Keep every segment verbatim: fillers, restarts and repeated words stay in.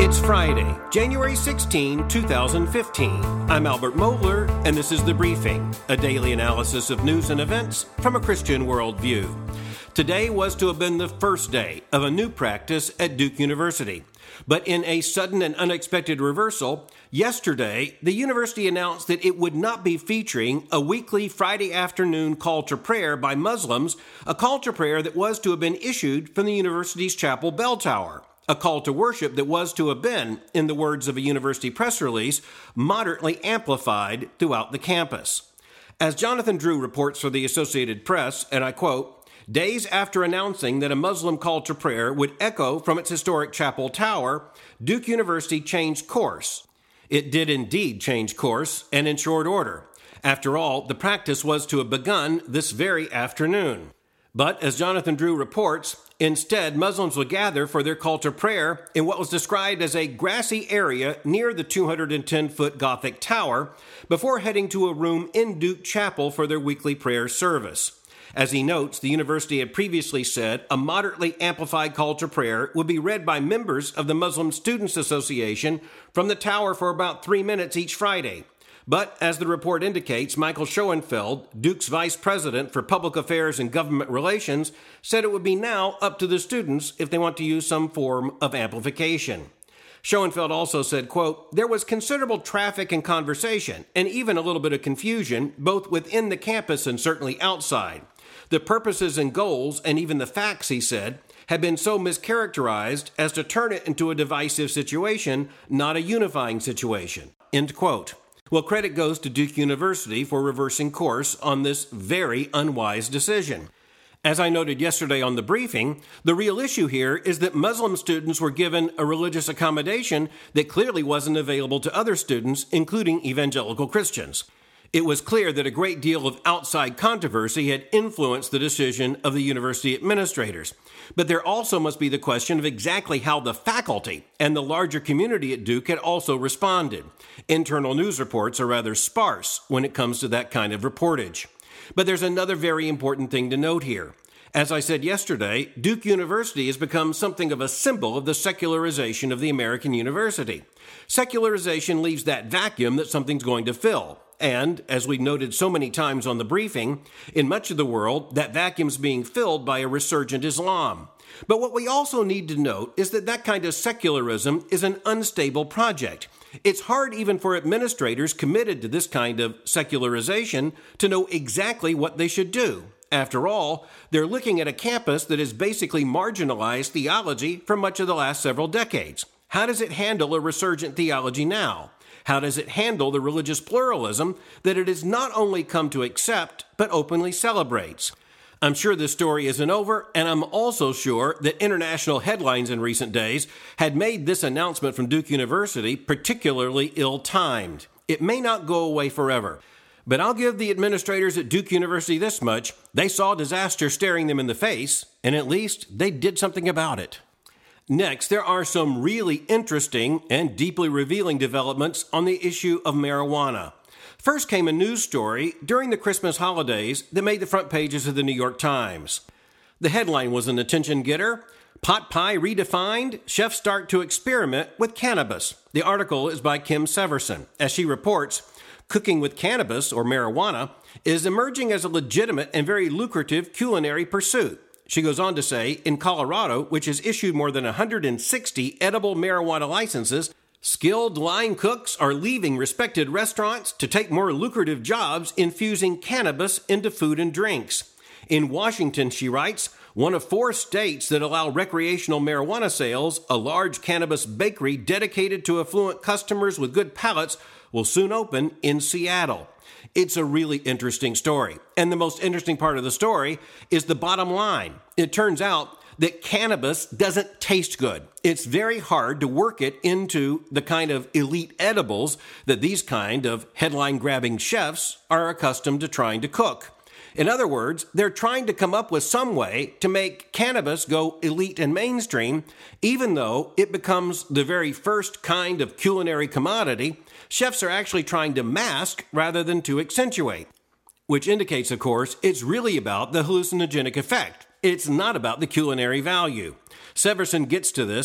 It's Friday, January sixteenth, twenty fifteen. I'm Albert Mohler, and this is The Briefing, a daily analysis of news and events from a Christian worldview. Today was to have been the first day of a new practice at Duke University. But in a sudden and unexpected reversal, yesterday, the university announced that it would not be featuring a weekly Friday afternoon call to prayer by Muslims, a call to prayer that was to have been issued from the university's chapel bell tower. A call to worship that was to have been, in the words of a university press release, moderately amplified throughout the campus. As Jonathan Drew reports for the Associated Press, and I quote, days after announcing that a Muslim call to prayer would echo from its historic chapel tower, Duke University changed course. It did indeed change course, and in short order. After all, the practice was to have begun this very afternoon. But, as Jonathan Drew reports, instead, Muslims would gather for their call to prayer in what was described as a grassy area near the two hundred ten foot Gothic tower before heading to a room in Duke Chapel for their weekly prayer service. As he notes, the university had previously said a moderately amplified call to prayer would be read by members of the Muslim Students Association from the tower for about three minutes each Friday. But, as the report indicates, Michael Schoenfeld, Duke's vice president for public affairs and government relations, said it would be now up to the students if they want to use some form of amplification. Schoenfeld also said, quote, there was considerable traffic and conversation, and even a little bit of confusion, both within the campus and certainly outside. The purposes and goals, and even the facts, he said, had been so mischaracterized as to turn it into a divisive situation, not a unifying situation. End quote. Well, credit goes to Duke University for reversing course on this very unwise decision. As I noted yesterday on the briefing, the real issue here is that Muslim students were given a religious accommodation that clearly wasn't available to other students, including evangelical Christians. It was clear that a great deal of outside controversy had influenced the decision of the university administrators. But there also must be the question of exactly how the faculty and the larger community at Duke had also responded. Internal news reports are rather sparse when it comes to that kind of reportage. But there's another very important thing to note here. As I said yesterday, Duke University has become something of a symbol of the secularization of the American university. Secularization leaves that vacuum that something's going to fill. And, as we noted so many times on the briefing, in much of the world, that vacuum's being filled by a resurgent Islam. But what we also need to note is that that kind of secularism is an unstable project. It's hard even for administrators committed to this kind of secularization to know exactly what they should do. After all, they're looking at a campus that has basically marginalized theology for much of the last several decades. How does it handle a resurgent theology now? How does it handle the religious pluralism that it has not only come to accept, but openly celebrates? I'm sure this story isn't over, and I'm also sure that international headlines in recent days had made this announcement from Duke University particularly ill-timed. It may not go away forever. But I'll give the administrators at Duke University this much: they saw disaster staring them in the face, and at least they did something about it. Next, there are some really interesting and deeply revealing developments on the issue of marijuana. First came a news story during the Christmas holidays that made the front pages of the New York Times. The headline was an attention getter: Pot pie redefined, chefs start to experiment with cannabis. The article is by Kim Severson. As she reports, cooking with cannabis, or marijuana, is emerging as a legitimate and very lucrative culinary pursuit. She goes on to say, in Colorado, which has issued more than one hundred sixty edible marijuana licenses, skilled line cooks are leaving respected restaurants to take more lucrative jobs infusing cannabis into food and drinks. In Washington, she writes, one of four states that allow recreational marijuana sales, a large cannabis bakery dedicated to affluent customers with good palates will soon open in Seattle. It's a really interesting story. And the most interesting part of the story is the bottom line. It turns out that cannabis doesn't taste good. It's very hard to work it into the kind of elite edibles that these kind of headline-grabbing chefs are accustomed to trying to cook. In other words, they're trying to come up with some way to make cannabis go elite and mainstream, even though it becomes the very first kind of culinary commodity chefs are actually trying to mask rather than to accentuate. Which indicates, of course, it's really about the hallucinogenic effect. It's not about the culinary value. Severson gets to this.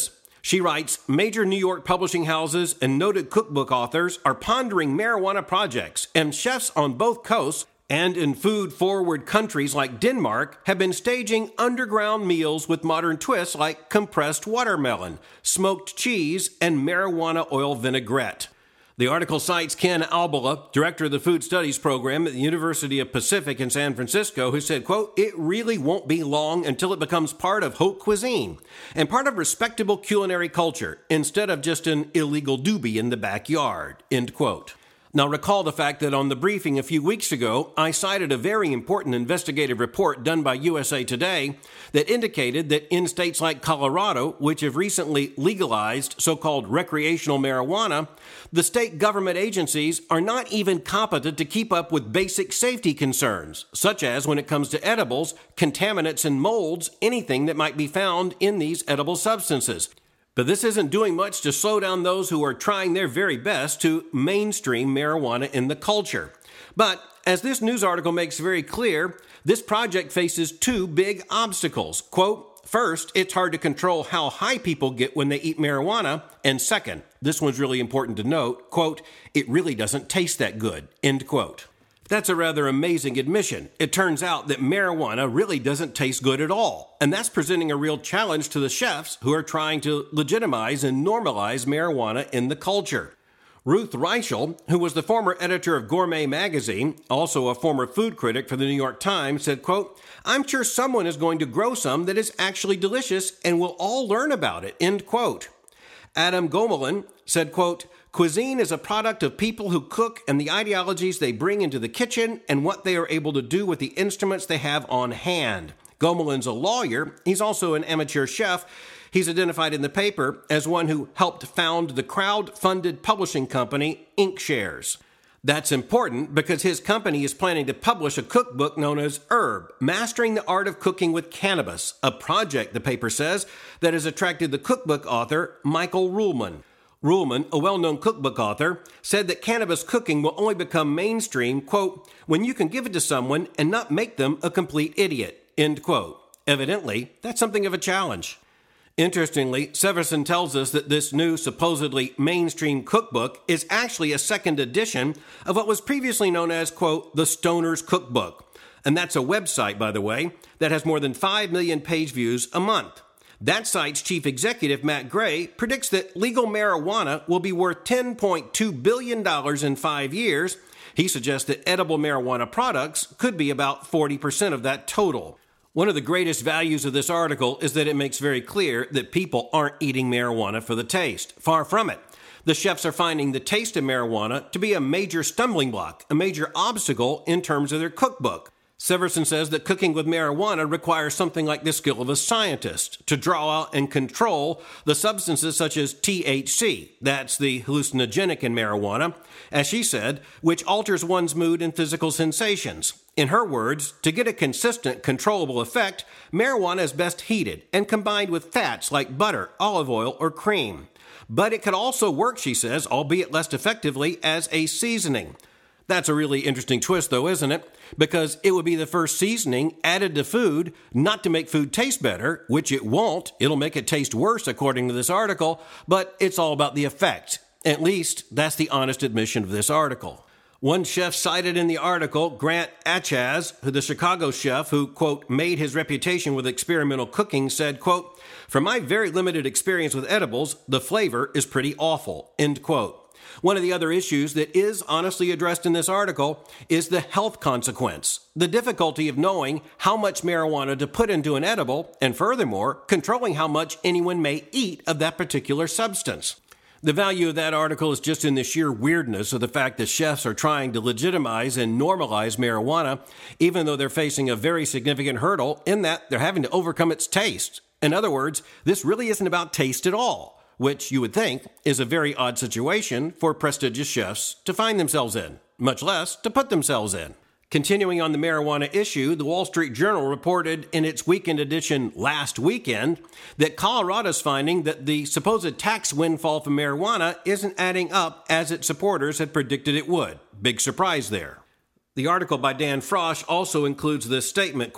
She writes, major New York publishing houses and noted cookbook authors are pondering marijuana projects, and chefs on both coasts and in food-forward countries like Denmark have been staging underground meals with modern twists like compressed watermelon, smoked cheese, and marijuana oil vinaigrette. The article cites Ken Albala, director of the Food Studies program at the University of Pacific in San Francisco, who said, quote, it really won't be long until it becomes part of haute cuisine and part of respectable culinary culture instead of just an illegal doobie in the backyard, end quote. Now, recall the fact that on the briefing a few weeks ago, I cited a very important investigative report done by U S A Today that indicated that in states like Colorado, which have recently legalized so-called recreational marijuana, the state government agencies are not even competent to keep up with basic safety concerns, such as when it comes to edibles, contaminants, and molds, anything that might be found in these edible substances. But this isn't doing much to slow down those who are trying their very best to mainstream marijuana in the culture. But as this news article makes very clear, this project faces two big obstacles. Quote, first, it's hard to control how high people get when they eat marijuana. And second, this one's really important to note, quote, it really doesn't taste that good, end quote. That's a rather amazing admission. It turns out that marijuana really doesn't taste good at all, and that's presenting a real challenge to the chefs who are trying to legitimize and normalize marijuana in the culture. Ruth Reichel, who was the former editor of Gourmet magazine, also a former food critic for the New York Times, said, quote, I'm sure someone is going to grow some that is actually delicious and we'll all learn about it, end quote. Adam Gomelin said, quote, cuisine is a product of people who cook and the ideologies they bring into the kitchen and what they are able to do with the instruments they have on hand. Gomelin's a lawyer. He's also an amateur chef. He's identified in the paper as one who helped found the crowd-funded publishing company Inkshares. That's important because his company is planning to publish a cookbook known as Herb, Mastering the Art of Cooking with Cannabis, a project, the paper says, that has attracted the cookbook author Michael Ruhlman. Ruhlman, a well-known cookbook author, said that cannabis cooking will only become mainstream, quote, when you can give it to someone and not make them a complete idiot, end quote. Evidently, that's something of a challenge. Interestingly, Severson tells us that this new supposedly mainstream cookbook is actually a second edition of what was previously known as, quote, the Stoner's Cookbook. And that's a website, by the way, that has more than five million page views a month. That site's chief executive, Matt Gray, predicts that legal marijuana will be worth ten point two billion dollars in five years. He suggests that edible marijuana products could be about forty percent of that total. One of the greatest values of this article is that it makes very clear that people aren't eating marijuana for the taste. Far from it. The chefs are finding the taste of marijuana to be a major stumbling block, a major obstacle in terms of their cookbook. Severson says that cooking with marijuana requires something like the skill of a scientist to draw out and control the substances such as T H C, that's the hallucinogenic in marijuana, as she said, which alters one's mood and physical sensations. In her words, to get a consistent, controllable effect, marijuana is best heated and combined with fats like butter, olive oil, or cream. But it could also work, she says, albeit less effectively, as a seasoning. That's a really interesting twist, though, isn't it? Because it would be the first seasoning added to food, not to make food taste better, which it won't. It'll make it taste worse, according to this article, but it's all about the effect. At least, that's the honest admission of this article. One chef cited in the article, Grant Achaz, the Chicago chef who, quote, made his reputation with experimental cooking, said, quote, from my very limited experience with edibles, the flavor is pretty awful, end quote. One of the other issues that is honestly addressed in this article is the health consequence, the difficulty of knowing how much marijuana to put into an edible, and furthermore, controlling how much anyone may eat of that particular substance. The value of that article is just in the sheer weirdness of the fact that chefs are trying to legitimize and normalize marijuana, even though they're facing a very significant hurdle in that they're having to overcome its taste. In other words, this really isn't about taste at all, which you would think is a very odd situation for prestigious chefs to find themselves in, much less to put themselves in. Continuing on the marijuana issue, the Wall Street Journal reported in its weekend edition last weekend that Colorado's finding that the supposed tax windfall from marijuana isn't adding up as its supporters had predicted it would. Big surprise there. The article by Dan Frosch also includes this statement, quote,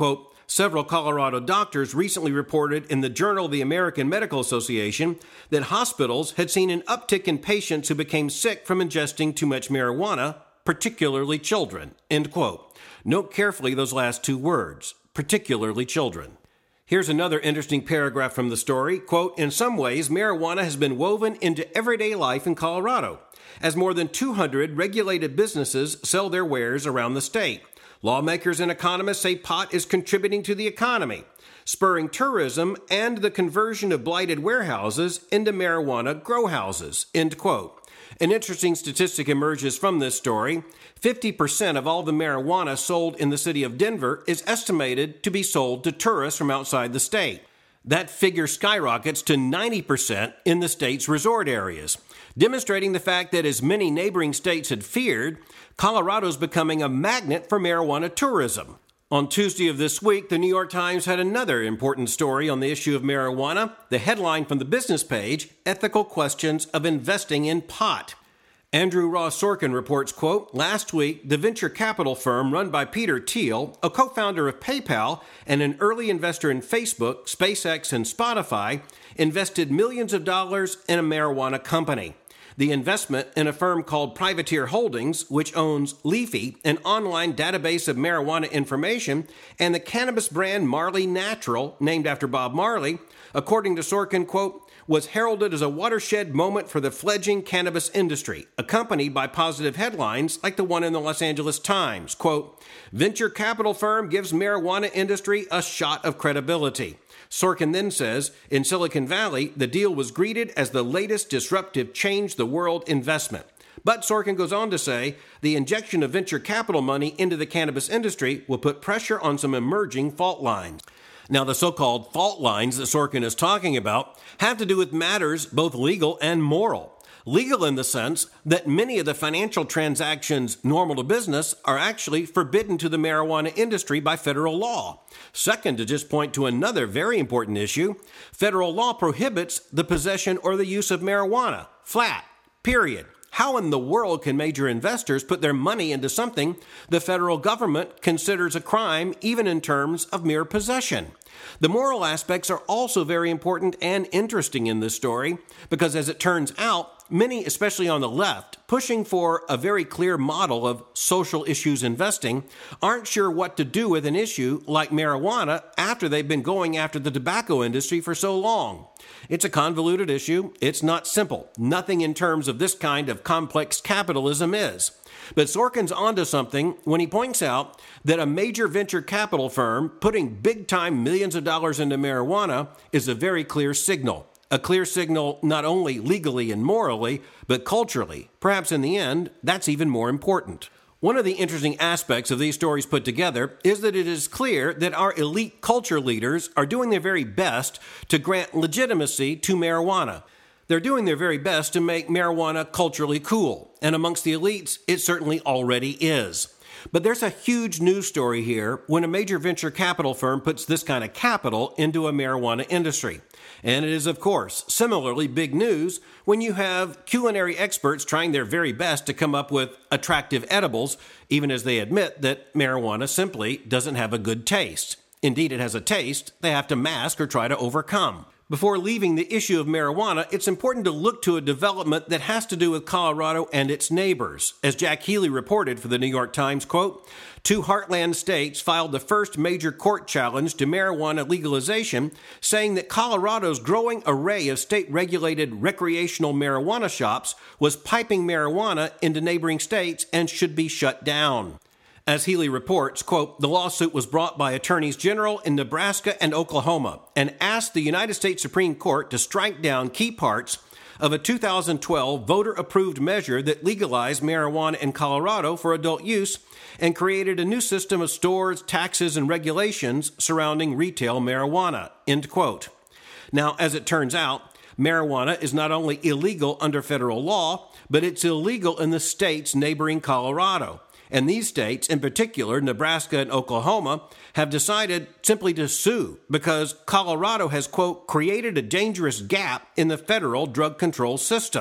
several Colorado doctors recently reported in the Journal of the American Medical Association that hospitals had seen an uptick in patients who became sick from ingesting too much marijuana, particularly children, end quote. Note carefully those last two words, particularly children. Here's another interesting paragraph from the story. Quote, in some ways, marijuana has been woven into everyday life in Colorado, as more than two hundred regulated businesses sell their wares around the state. Lawmakers and economists say pot is contributing to the economy, spurring tourism and the conversion of blighted warehouses into marijuana grow houses, end quote. An interesting statistic emerges from this story. fifty percent of all the marijuana sold in the city of Denver is estimated to be sold to tourists from outside the state. That figure skyrockets to ninety percent in the state's resort areas, demonstrating the fact that, as many neighboring states had feared, Colorado's becoming a magnet for marijuana tourism. On Tuesday of this week, the New York Times had another important story on the issue of marijuana. The headline from the business page, Ethical Questions of Investing in Pot. Andrew Ross Sorkin reports, quote, last week, the venture capital firm run by Peter Thiel, a co-founder of PayPal and an early investor in Facebook, SpaceX, and Spotify, invested millions of dollars in a marijuana company. The investment in a firm called Privateer Holdings, which owns Leafy, an online database of marijuana information, and the cannabis brand Marley Natural, named after Bob Marley, according to Sorkin, quote, was heralded as a watershed moment for the fledgling cannabis industry, accompanied by positive headlines like the one in the Los Angeles Times, quote, venture capital firm gives marijuana industry a shot of credibility. Sorkin then says, in Silicon Valley, the deal was greeted as the latest disruptive change-the-world investment. But Sorkin goes on to say, the injection of venture capital money into the cannabis industry will put pressure on some emerging fault lines. Now, the so-called fault lines that Sorkin is talking about have to do with matters both legal and moral. Legal in the sense that many of the financial transactions normal to business are actually forbidden to the marijuana industry by federal law. Second, to just point to another very important issue, federal law prohibits the possession or the use of marijuana. Flat. Period. How in the world can major investors put their money into something the federal government considers a crime, even in terms of mere possession? The moral aspects are also very important and interesting in this story, because as it turns out, many, especially on the left, pushing for a very clear model of social issues investing, aren't sure what to do with an issue like marijuana after they've been going after the tobacco industry for so long. It's a convoluted issue. It's not simple. Nothing in terms of this kind of complex capitalism is. But Sorkin's onto something when he points out that a major venture capital firm putting big-time millions of dollars into marijuana is a very clear signal. A clear signal not only legally and morally, but culturally. Perhaps in the end, that's even more important. One of the interesting aspects of these stories put together is that it is clear that our elite culture leaders are doing their very best to grant legitimacy to marijuana. They're doing their very best to make marijuana culturally cool, and amongst the elites, it certainly already is. But there's a huge news story here when a major venture capital firm puts this kind of capital into a marijuana industry. And it is, of course, similarly big news when you have culinary experts trying their very best to come up with attractive edibles, even as they admit that marijuana simply doesn't have a good taste. Indeed, it has a taste they have to mask or try to overcome. Before leaving the issue of marijuana, it's important to look to a development that has to do with Colorado and its neighbors. As Jack Healy reported for the New York Times, quote, two heartland states filed the first major court challenge to marijuana legalization, saying that Colorado's growing array of state-regulated recreational marijuana shops was piping marijuana into neighboring states and should be shut down. As Healy reports, quote, the lawsuit was brought by attorneys general in Nebraska and Oklahoma and asked the United States Supreme Court to strike down key parts of a two thousand twelve voter-approved measure that legalized marijuana in Colorado for adult use and created a new system of stores, taxes, and regulations surrounding retail marijuana, end quote. Now, as it turns out, marijuana is not only illegal under federal law, but it's illegal in the states neighboring Colorado. And these states, in particular, Nebraska and Oklahoma, have decided simply to sue because Colorado has, quote, created a dangerous gap in the federal drug control system.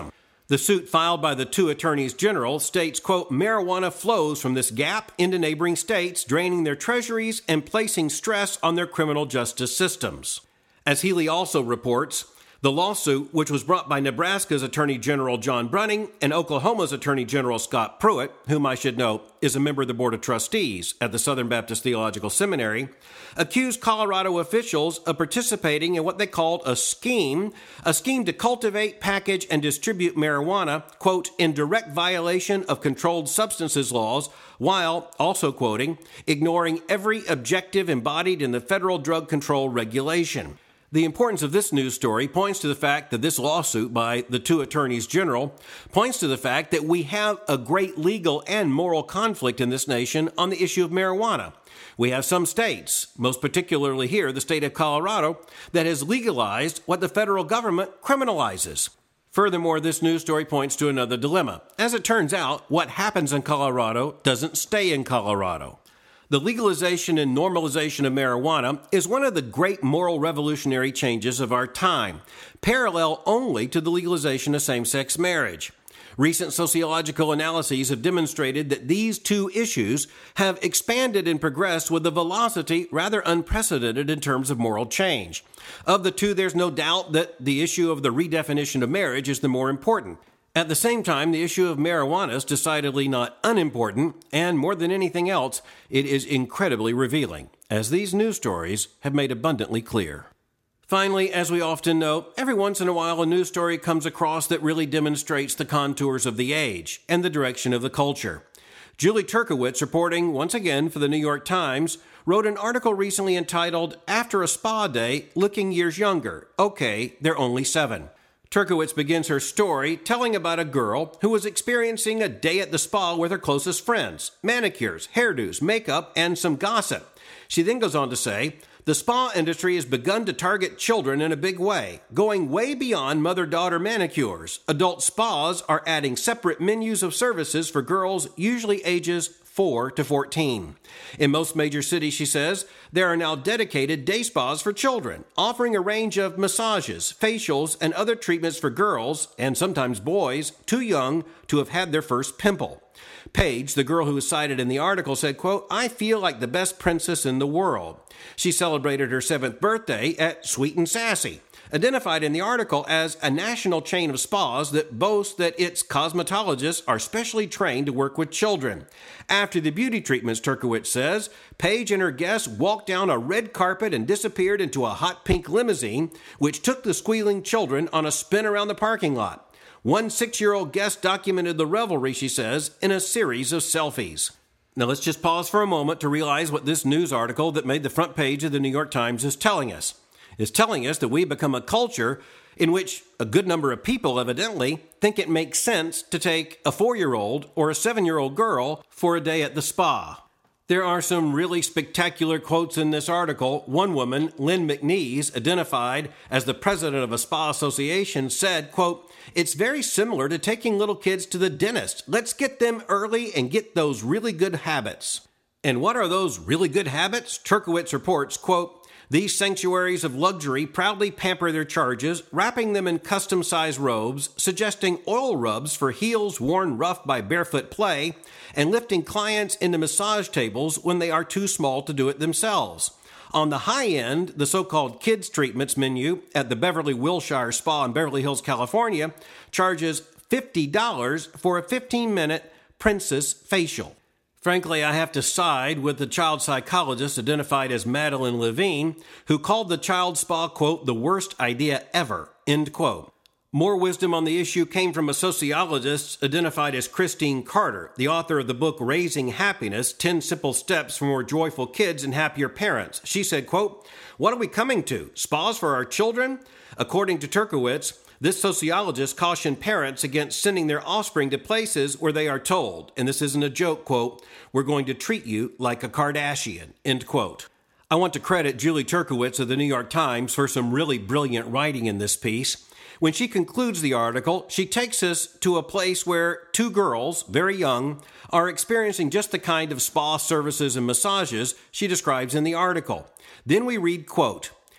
The suit filed by the two attorneys general states, quote, marijuana flows from this gap into neighboring states, draining their treasuries and placing stress on their criminal justice systems. As Healy also reports, the lawsuit, which was brought by Nebraska's Attorney General John Brunning and Oklahoma's Attorney General Scott Pruitt, whom I should note is a member of the Board of Trustees at the Southern Baptist Theological Seminary, accused Colorado officials of participating in what they called a scheme, a scheme to cultivate, package, and distribute marijuana, quote, in direct violation of controlled substances laws, while, also quoting, ignoring every objective embodied in the federal drug control regulation. The importance of this news story points to the fact that this lawsuit by the two attorneys general points to the fact that we have a great legal and moral conflict in this nation on the issue of marijuana. We have some states, most particularly here, the state of Colorado, that has legalized what the federal government criminalizes. Furthermore, this news story points to another dilemma. As it turns out, what happens in Colorado doesn't stay in Colorado. The legalization and normalization of marijuana is one of the great moral revolutionary changes of our time, parallel only to the legalization of same-sex marriage. Recent sociological analyses have demonstrated that these two issues have expanded and progressed with a velocity rather unprecedented in terms of moral change. Of the two, there's no doubt that the issue of the redefinition of marriage is the more important. At the same time, the issue of marijuana is decidedly not unimportant, and more than anything else, it is incredibly revealing, as these news stories have made abundantly clear. Finally, as we often know, every once in a while a news story comes across that really demonstrates the contours of the age and the direction of the culture. Julie Turkowitz, reporting once again for the New York Times, wrote an article recently entitled, After a Spa Day, Looking Years Younger. Okay, they're only seven. Turkowitz begins her story telling about a girl who was experiencing a day at the spa with her closest friends, manicures, hairdos, makeup, and some gossip. She then goes on to say, the spa industry has begun to target children in a big way, going way beyond mother-daughter manicures. Adult spas are adding separate menus of services for girls, usually ages four to fourteen. In most major cities, she says, there are now dedicated day spas for children, offering a range of massages, facials, and other treatments for girls, and sometimes boys, too young to have had their first pimple. Paige, the girl who was cited in the article, said, quote, I feel like the best princess in the world. She celebrated her seventh birthday at Sweet and Sassy, identified in the article as a national chain of spas that boasts that its cosmetologists are specially trained to work with children. After the beauty treatments, Turkowitz says, Paige and her guests walked down a red carpet and disappeared into a hot pink limousine, which took the squealing children on a spin around the parking lot. One six-year-old guest documented the revelry, she says, in a series of selfies. Now let's just pause for a moment to realize what this news article that made the front page of the New York Times is telling us. It's telling us that we become a culture in which a good number of people evidently think it makes sense to take a four-year-old or a seven-year-old girl for a day at the spa. There are some really spectacular quotes in this article. One woman, Lynn McNeese, identified as the president of a spa association, said, quote, it's very similar to taking little kids to the dentist. Let's get them early and get those really good habits. And what are those really good habits? Turkowitz reports, quote, these sanctuaries of luxury proudly pamper their charges, wrapping them in custom-sized robes, suggesting oil rubs for heels worn rough by barefoot play, and lifting clients into massage tables when they are too small to do it themselves. On the high end, the so-called kids treatments menu at the Beverly Wilshire Spa in Beverly Hills, California, charges fifty dollars for a fifteen-minute princess facial. Frankly, I have to side with the child psychologist identified as Madeline Levine, who called the child spa, quote, the worst idea ever, end quote. More wisdom on the issue came from a sociologist identified as Christine Carter, the author of the book Raising Happiness, ten Simple Steps for More Joyful Kids and Happier Parents. She said, quote, what are we coming to? Spas for our children? According to Turkowitz, this sociologist cautioned parents against sending their offspring to places where they are told, and this isn't a joke, quote, we're going to treat you like a Kardashian, end quote. I want to credit Julie Turkowitz of the New York Times for some really brilliant writing in this piece. When she concludes the article, she takes us to a place where two girls, very young, are experiencing just the kind of spa services and massages she describes in the article. Then we read, quote,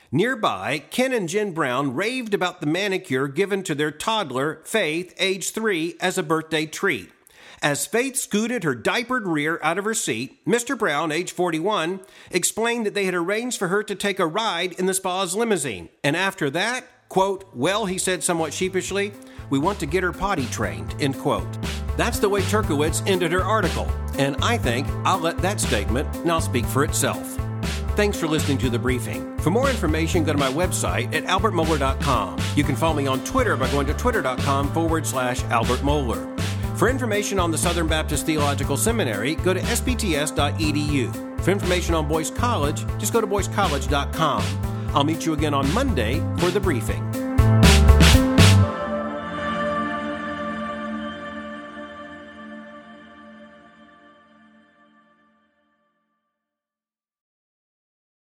Nearby, Ken and Jen Brown raved about the manicure given to their toddler, Faith, age three, as a birthday treat. As Faith scooted her diapered rear out of her seat, Mister Brown, age forty-one, explained that they had arranged for her to take a ride in the spa's limousine. And after that, quote, well, he said somewhat sheepishly, we want to get her potty trained, end quote. That's the way Turkowitz ended her article, and I think I'll let that statement now speak for itself. Thanks for listening to The Briefing. For more information, go to my website at albert mohler dot com. You can follow me on Twitter by going to twitter.com forward slash Albert Mohler. For information on the Southern Baptist Theological Seminary, go to s b t s dot e d u. For information on Boyce College, just go to boyce college dot com. I'll meet you again on Monday for The Briefing.